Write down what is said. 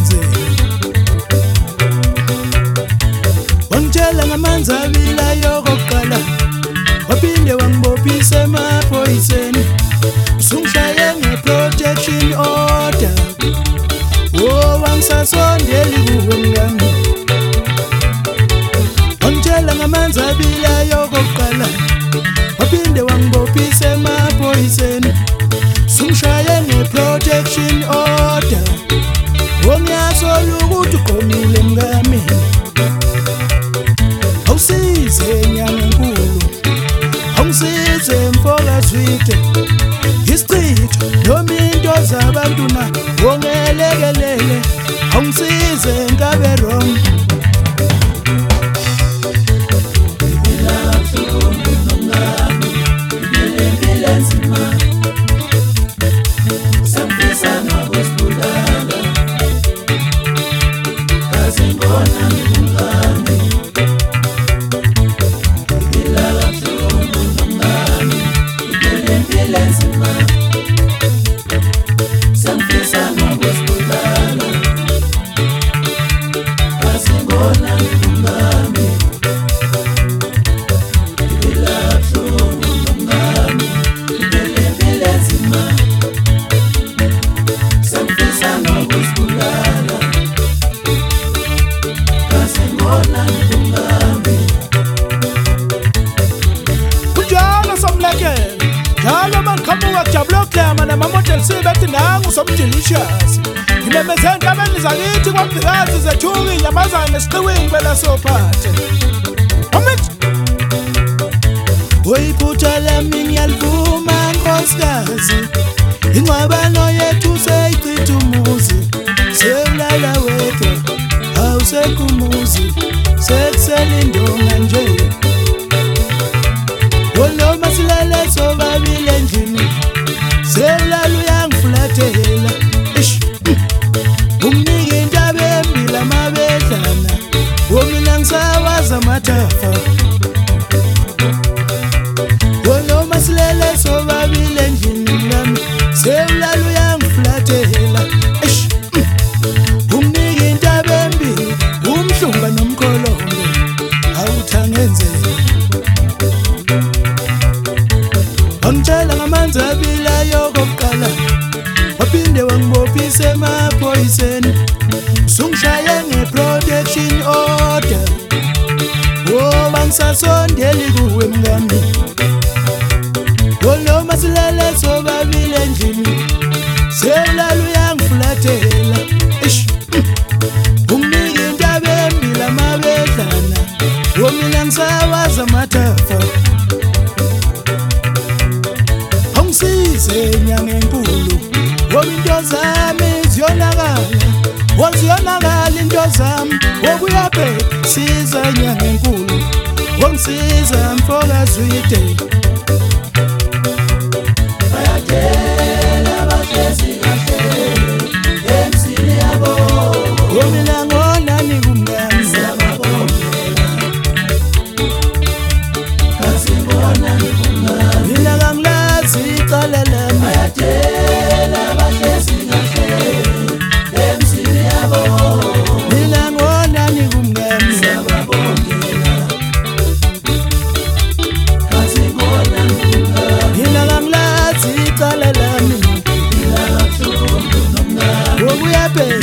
Wangitshela ngamanzi abilayo kokuqala, waphinde wangibophisa emaphoyiseni, usungishaye nge-protection order. Wangisasondeli kuwe mngani. Wangitshela ngamanzi abilayo kokuqala, waphinde wangibophisa emaphoyiseni, usungishaye nge-protection order. Ngiyasola ukuthi uqomile mngami. Awusize nyanga enkulu, awungisize mfokazwide, isichitho noma into zabantu na wongelekelele, awungisize ngabe wrong. Njalo mangiqhamuka kujabula ukuklama nama-model sibethi nangu somdelicious. Ngimemeze entabeni zakithi kwamvikazi zethuka inyamazane esiqiwini bela sophathe. Oyiphutha lami ngiyalivuma nkosikazi, ingxabano yethu seyichitha umuzi. Sewulala wedwa awusekho umuzi, sekusele indonga nje. Noma silale sobabili endlini, sewulala uyangifulathela. Unginike intaba embi lamabedlana, mina ngisawaza amathafa. Noma silale sobabili endlini mngami, sewulala uyangifulathela. Unginike intaba embi, umhlunga nomkholombe, awuthangenzela. Wangitshela ngamanzi abilayo kokuqala, waphinde wangibophisa emaphoyiseni, usungishaye nge-protection order. Wangisasondeli kuwe mngami. Noma silale sobabili endlini, sewulala uyangifulathela. Unginike intaba embi lamabedlana, mina ngisawaza amathafa. Awungisize nyanga enkulu, into zami ziyonakala, ziyonakala into zami. Uyabheka siza nyanga enkulu, wangisiza mfokazwide. Bayatshela bahlezi kahle emzini yabo, mina ngonani kumngani. Siyababongela kasibonani kumngani, mina kangilazi icala lami. Bayatshela bahlezi kahle emzini yabo, mina ngonani kumngani. Siyababongela kasibonani kumngani, mina kangilazi icala lami. Mina kabuhlungu nomngani.